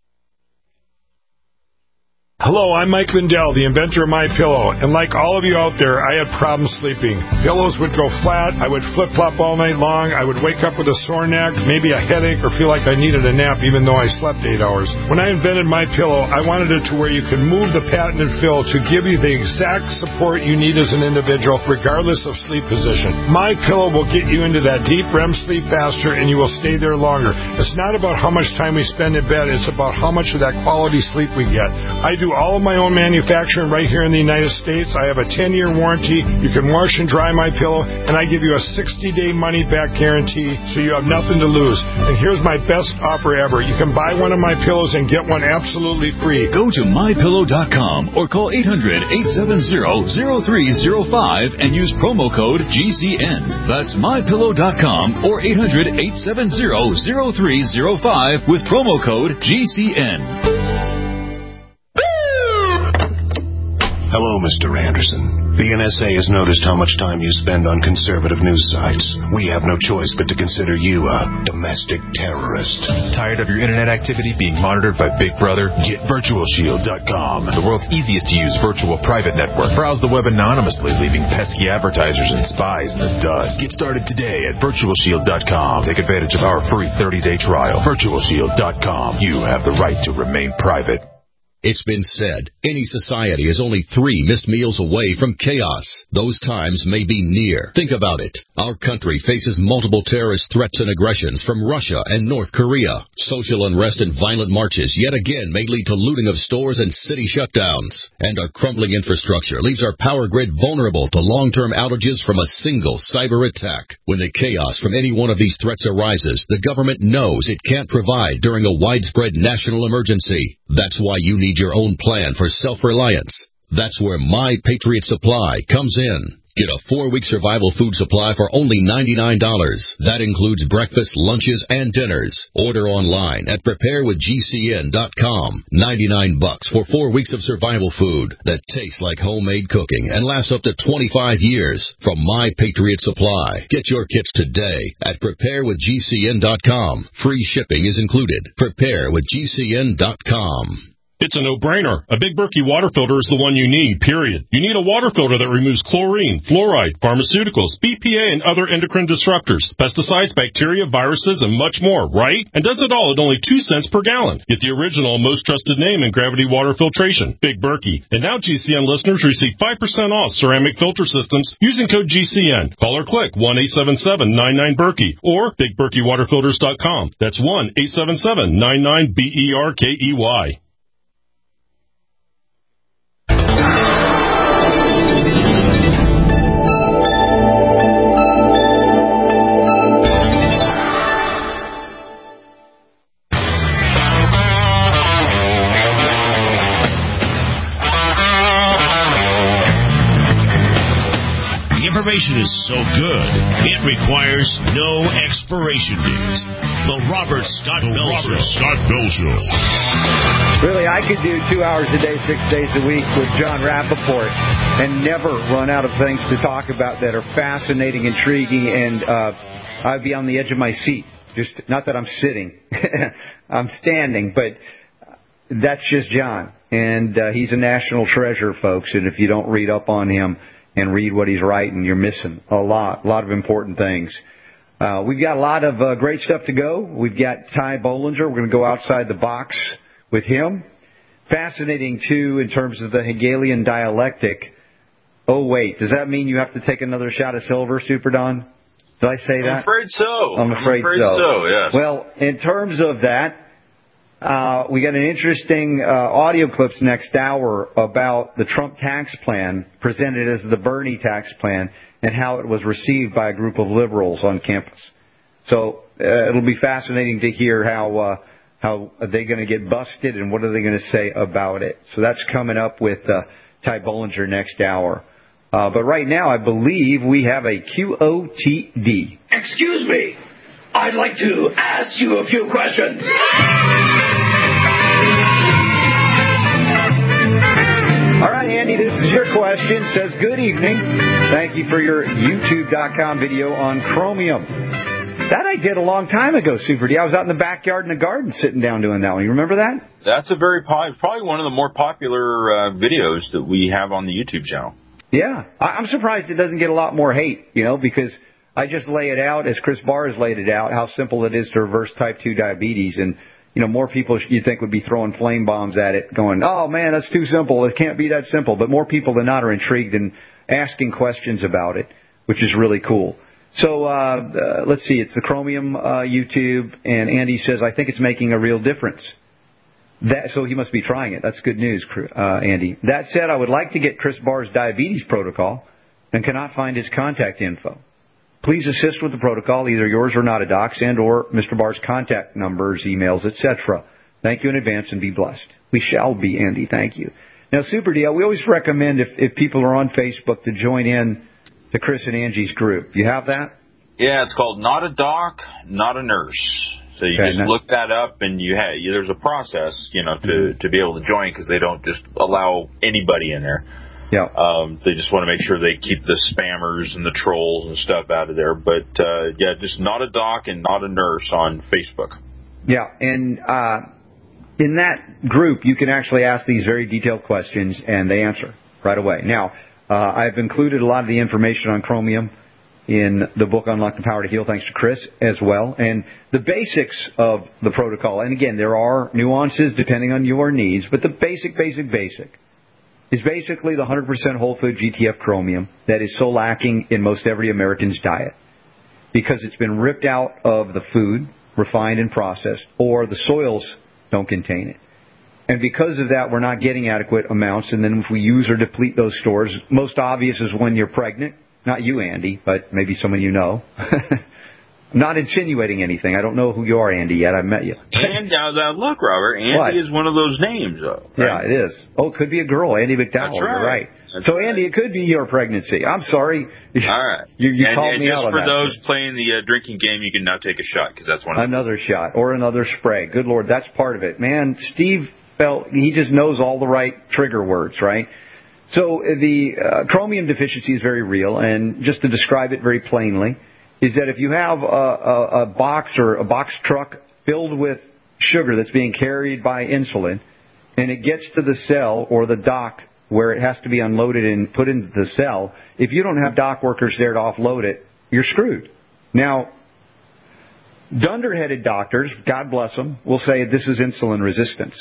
Hello, I'm Mike Lindell, the inventor of MyPillow, and like all of you out there, I had problems sleeping. Pillows would go flat, I would flip-flop all night long, I would wake up with a sore neck, maybe a headache, or feel like I needed a nap even though I slept eight hours. When I invented MyPillow, I wanted it to where you can move the patented fill to give you the exact support you need as an individual, regardless of sleep position. MyPillow will get you into that deep R E M sleep faster, and you will stay there longer. It's not about how much time we spend in bed, it's about how much of that quality sleep we get. I do all of my own manufacturing right here in the United States. I have a ten-year warranty. You can wash and dry my pillow, and I give you a sixty-day money-back guarantee, so you have nothing to lose. And here's my best offer ever. You can buy one of my pillows and get one absolutely free. Go to my pillow dot com or call eight hundred, eight seven zero, zero three zero five and use promo code G C N. That's my pillow dot com or eight hundred, eight seven zero, zero three zero five with promo code G C N. Hello, Mister Anderson. The N S A has noticed how much time you spend on conservative news sites. We have no choice but to consider you a domestic terrorist. Tired of your internet activity being monitored by Big Brother? Get Virtual Shield dot com, the world's easiest to use virtual private network. Browse the web anonymously, leaving pesky advertisers and spies in the dust. Get started today at Virtual Shield dot com. Take advantage of our free thirty-day trial. Virtual Shield dot com. You have the right to remain private. It's been said, any society is only three missed meals away from chaos. Those times may be near. Think about it. Our country faces multiple terrorist threats and aggressions from Russia and North Korea. Social unrest and violent marches yet again may lead to looting of stores and city shutdowns. And our crumbling infrastructure leaves our power grid vulnerable to long-term outages from a single cyber attack. When the chaos from any one of these threats arises, the government knows it can't provide during a widespread national emergency. That's why you need your own plan for self-reliance. That's where My Patriot Supply comes in. Get a four-week survival food supply for only ninety-nine dollars. That includes breakfast, lunches, and dinners. Order online at prepare with G C N dot com. ninety-nine bucks for four weeks of survival food that tastes like homemade cooking and lasts up to twenty-five years from My Patriot Supply. Get your kits today at prepare with G C N dot com. Free shipping is included. prepare with G C N dot com. It's a no-brainer. A Big Berkey water filter is the one you need, period. You need a water filter that removes chlorine, fluoride, pharmaceuticals, B P A, and other endocrine disruptors, pesticides, bacteria, viruses, and much more, right? And does it all at only two cents per gallon. Get the original, most trusted name in gravity water filtration, Big Berkey. And now G C N listeners receive five percent off ceramic filter systems using code G C N. Call or click one eight seven seven nine nine Berkey or Big Berkey Water Filters dot com. That's one eight seven seven nine nine B E R K E Y. Information is so good, it requires no expiration date. The Robert Scott the Bell Robert Show. Scott Bell Show. Really, I could do two hours a day, six days a week with John Rappaport and never run out of things to talk about that are fascinating, intriguing, and uh, I'd be on the edge of my seat. Just not that I'm sitting, I'm standing, but that's just John, and uh, he's a national treasure, folks. And if you don't read up on him and read what he's writing, you're missing a lot, a lot of important things. Uh, we've got a lot of uh, great stuff to go. We've got Ty Bollinger. We're going to go outside the box with him. Fascinating, too, in terms of the Hegelian dialectic. Oh, wait, does that mean you have to take another shot of silver, Super Don? Did I say that? I'm afraid so. I'm afraid, I'm afraid so. so, yes. Well, in terms of that, Uh, we got an interesting uh, audio clips next hour about the Trump tax plan presented as the Bernie tax plan and how it was received by a group of liberals on campus. So uh, it'll be fascinating to hear how uh, how are they going to get busted and what are they going to say about it. So that's coming up with uh, Ty Bollinger next hour. Uh, but right now, I believe we have a Q O T D. Excuse me. I'd like to ask you a few questions. All right, Andy, this is your question. It says, good evening. Thank you for your YouTube dot com video on chromium. That I did a long time ago, Super D. I was out in the backyard in the garden sitting down doing that one. You remember that? That's a very po- probably one of the more popular uh, videos that we have on the YouTube channel. Yeah. I- I'm surprised it doesn't get a lot more hate, you know, because I just lay it out, as Chris Barr has laid it out, how simple it is to reverse type two diabetes. And, you know, more people you think would be throwing flame bombs at it, going, oh, man, that's too simple. It can't be that simple. But more people than not are intrigued and asking questions about it, which is really cool. So uh, uh let's see. It's the Chromium uh, YouTube, and Andy says, I think it's making a real difference. That, so he must be trying it. That's good news, uh, Andy. That said, I would like to get Chris Barr's diabetes protocol and cannot find his contact info. Please assist with the protocol, either yours or not a doc's, and or Mister Barr's contact numbers, emails, et cetera. Thank you in advance and be blessed. We shall be, Andy. Thank you. Now, Super Deal, we always recommend if, if people are on Facebook to join in to Chris and Angie's group. You have that? Yeah, it's called Not a Doc, Not a Nurse. So you okay, just now, look that up, and you have, there's a process, you know, to, mm-hmm. to be able to join, because they don't just allow anybody in there. Yeah. Um, they just want to make sure they keep the spammers and the trolls and stuff out of there. But, uh, yeah, just not a doc and not a nurse on Facebook. Yeah, and uh, in that group, you can actually ask these very detailed questions, and they answer right away. Now, uh, I've included a lot of the information on chromium in the book Unlock the Power to Heal, thanks to Chris as well. And the basics of the protocol, and again, there are nuances depending on your needs, but the basic, basic, basic is basically the one hundred percent whole food G T F chromium that is so lacking in most every American's diet because it's been ripped out of the food, refined and processed, or the soils don't contain it. And because of that, we're not getting adequate amounts. And then if we use or deplete those stores, most obvious is when you're pregnant. Not you, Andy, but maybe someone you know. I'm not insinuating anything. I don't know who you are, Andy, yet. I've met you. And uh, look, Robert, Andy what? is one of those names, though. Right? Yeah, it is. Oh, it could be a girl, Andy McDowell. That's right. You're right. That's so, right. Andy, it could be your pregnancy. I'm sorry. All right. You, you and, called and me just out on for that. those playing the uh, drinking game, you can now take a shot because that's one of Another shot or another spray. Good Lord, that's part of it. Man, Steve felt he just knows all the right trigger words, right? So the uh, chromium deficiency is very real, and just to describe it very plainly, is that if you have a, a, a box or a box truck filled with sugar that's being carried by insulin, and it gets to the cell or the dock where it has to be unloaded and put into the cell, if you don't have dock workers there to offload it, you're screwed. Now, dunderheaded doctors, God bless them, will say this is insulin resistance.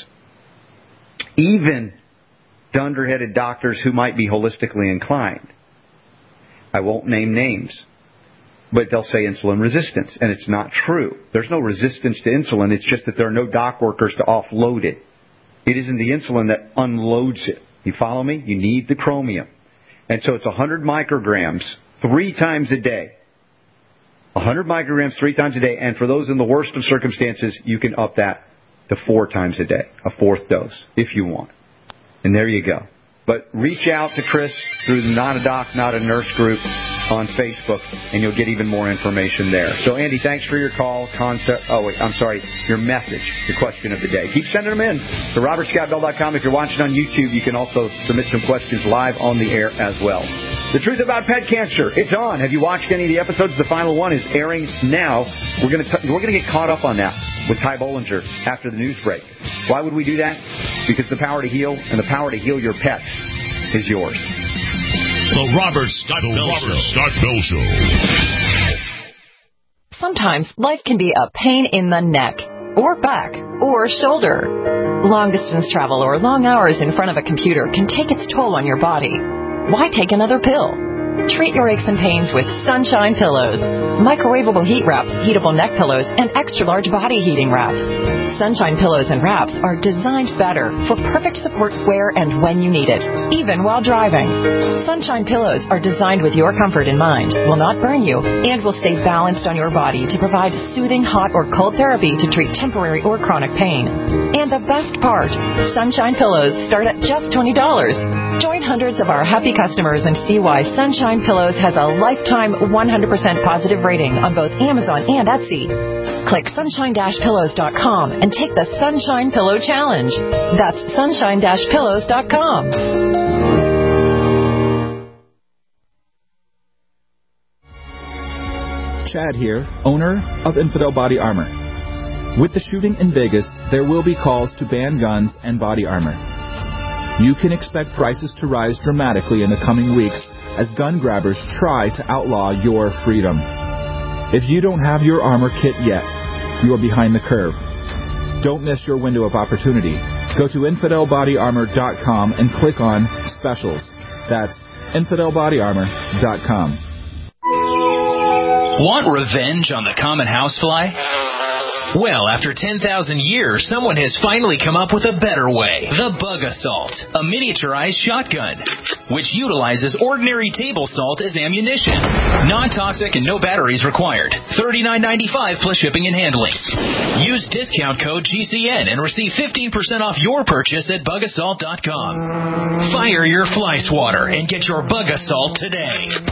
Even dunderheaded doctors who might be holistically inclined, I won't name names, but they'll say insulin resistance, and it's not true. There's no resistance to insulin. It's just that there are no dock workers to offload it. It isn't the insulin that unloads it. You follow me? You need the chromium. And so it's one hundred micrograms three times a day. one hundred micrograms three times a day, and for those in the worst of circumstances, you can up that to four times a day, a fourth dose, if you want. And there you go. But reach out to Chris through the Not a Doc, Not a Nurse group on Facebook, and you'll get even more information there. So, Andy, thanks for your call, concept. Oh, wait, I'm sorry, your message, your question of the day. Keep sending them in to robert scott bell dot com. If you're watching on YouTube, you can also submit some questions live on the air as well. The Truth About Pet Cancer, it's on. Have you watched any of the episodes? The final one is airing now. We're going to we're going to get caught up on that with Ty Bollinger after the news break. Why would we do that? Because the power to heal and the power to heal your pets is yours. The Robert Scott the Bell Robert Show. Scott Bell Show. Sometimes life can be a pain in the neck, or back, or shoulder. Long distance travel or long hours in front of a computer can take its toll on your body. Why take another pill? Treat your aches and pains with Sunshine Pillows. Microwavable heat wraps, heatable neck pillows, and extra-large body heating wraps. Sunshine Pillows and wraps are designed better for perfect support where and when you need it, even while driving. Sunshine Pillows are designed with your comfort in mind, will not burn you, and will stay balanced on your body to provide soothing hot or cold therapy to treat temporary or chronic pain. And the best part, Sunshine Pillows start at just twenty dollars. Join hundreds of our happy customers and see why Sunshine Pillows has a lifetime one hundred percent positive rating on both Amazon and Etsy. Click sunshine dash pillows dot com and take the Sunshine Pillow Challenge. That's sunshine dash pillows dot com. Chad here, owner of Infidel Body Armor. With the shooting in Vegas, there will be calls to ban guns and body armor. You can expect prices to rise dramatically in the coming weeks as gun grabbers try to outlaw your freedom. If you don't have your armor kit yet, you are behind the curve. Don't miss your window of opportunity. Go to infidel body armor dot com and click on Specials. That's infidel body armor dot com. Want revenge on the common housefly? Well, after ten thousand years, someone has finally come up with a better way. The Bug Assault, a miniaturized shotgun, which utilizes ordinary table salt as ammunition. Non-toxic and no batteries required. thirty-nine ninety-five plus shipping and handling. Use discount code G C N and receive fifteen percent off your purchase at bug assault dot com. Fire your fly swatter and get your Bug Assault today.